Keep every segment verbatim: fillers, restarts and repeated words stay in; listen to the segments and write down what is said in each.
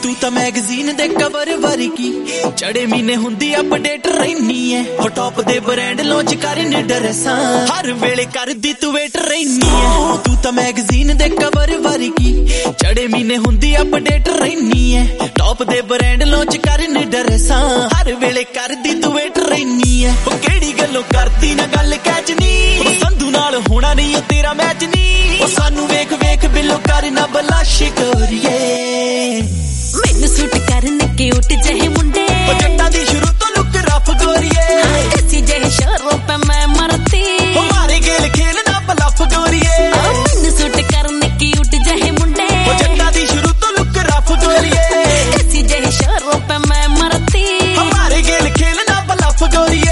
तू तो मैगजीन दे कवर वर्गी चढ़े महीने हुंदी अपडेट रहनी है हो टॉप दे ब्रांड लॉन्च करने ड्रेसां हर वेले करदी तू वेट रहनी है तू तो मैगजीन दे कवर वर्गी चढ़े महीने हुंदी अपडेट रहनी है टॉप दे ब्रांड लॉन्च करने ड्रेसां हर वेले करदी तू वेट रहनी है ओ केड़ी गल्लों करदी ना गल कैचनी संधू नाल होना नहीं ओ तेरा मैच नहीं ओ सानू वेख वेख बिलो करना बलाश करिए मैनू सूट करने के उठ जहे मुंडे जट्टा दी शुरू तो लुक रफ गोरिए ऐसी जहे शोरों पे मैं मरती हमारे गेल खेलना पलफ गोरिए मैनू सूट करने के उठ जहे मुंडे जट्टा दी शुरू तो लुक रफ गोरिए ऐसी जहे शोरों पे मैं मरती हमारे गेल खेलना पलफ गोरिए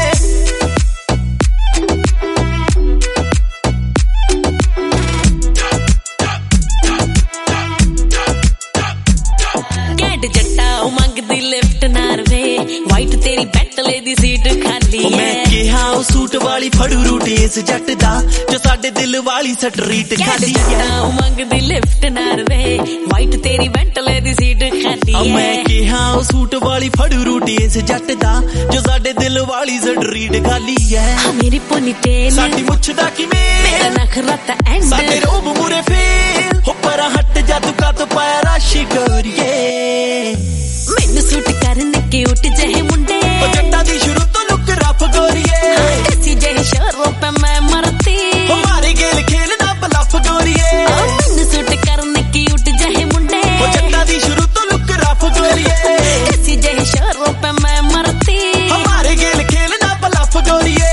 जट्टा मंगदी लिफ्ट नारवे वाइट तेरी बेंटले दी सीट खाली है मैं कहा ओ सूट वाली फड़ू रूट इस जट दा जो साडे दिल वाली स्ट्रीट खाली है जट्टा मंगदी लिफ्ट नारवे वाइट तेरी बेंटले दी सीट खाली है मैं कहा ओ सूट वाली फड़ू रूट इस जट दा जो साडे दिल वाली स्ट्रीट खाली है मेरी पोनीटेल साडी मुछ दा किवें मेरा नखरा ता एंड साडे रोब मुरे फेल हो पर हट जा तू का तो पाया राशि करिए मैनू सूट करने के उठ जहे मुंडे जट्टा दी शुरू तो लुक रफ गोरिए ऐसी जहे शोरों पे मैं मरती हमारे गेल खेलना पलफ गोरिए मैनू सूट करने के उठ जहे मुंडे जट्टा दी शुरू तो लुक रफ गोरिए ऐसी जहे शोरों पे मैं मरती हमारे गेल खेलना पलफ गोरिए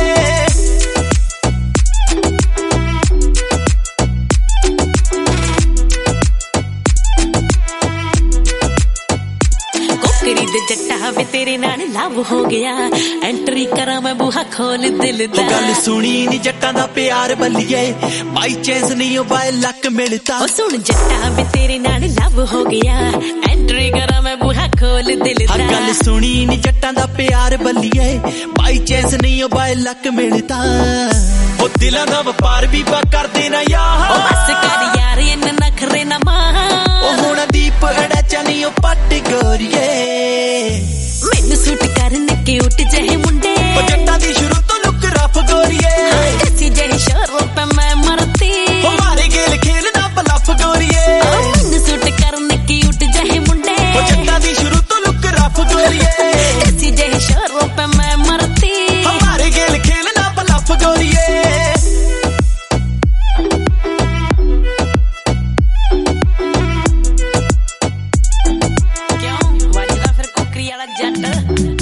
कोकरी दे जट्टा वे तेरे नाल लव हो गया एंट्री करा मैं बूहा खोल दिल दा गल सुनी नी जट्टां दा प्यार बल्लिए बाई चांस नहीं ओ बाय लक मिलता ओ सुन जट्टा वे तेरे नाल लव हो गया एंट्री करा मैं बूहा खोल दिल दा गल सुनी नी जट्टां दा प्यार बल्लिए बाई चांस नहीं ओ बाय लक मिलता ओ दिलां दा व्यापार भी पा कर देना यार ओ बस कर यार इन्ना नखरे ना मां ओ हुण दीप अड़ा नहीं ओ पट गोरिए मैनू सूट करने के उठ जहे मुंडे जट्टा दी शुरू तो लुक रफ गोरिए ऐसी जहे शोरों पे मैं मरती हमारे गेल खेलना पलफ गोरिए मैनू सूट करने के उठ जहे मुंडे जट्टा दी शुरू तो लुक रफ गोरिए ऐसी जहे शोरों पे मैं मरती हमारे गेल खेलना पलफ गोरिए क्यों वजदा फिर कोकरी वाला जट